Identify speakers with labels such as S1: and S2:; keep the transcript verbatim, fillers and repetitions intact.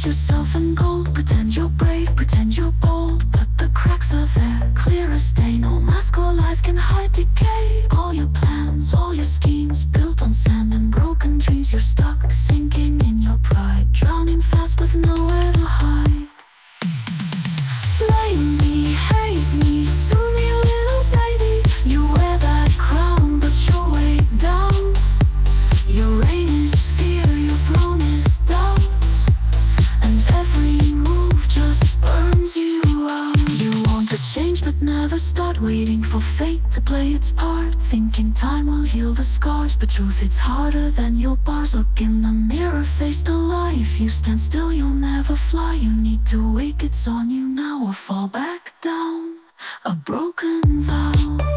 S1: Paint yourself in gold, pretend you're brave, pretend you're bold. But the cracks are there, clear as day. No mask or lies can hide decay. All your plans, all your schemes, built on sand and broken dreams. You're stuck, sinking in your pride, drowning fast with nowhere to hide. Blame me, hate me, sue me, little baby. You wear that crown, but you're way down. Your reign is fear, your throne is doubt, and every move just burns you out. You want to change but never start, waiting for fate to play its part, thinking time will heal the scars, but truth it's harder than your bars. Look in the mirror, face the lie. If you stand still, you'll never fly. You need to wake, it's on you now, or fall back down. A broken vow.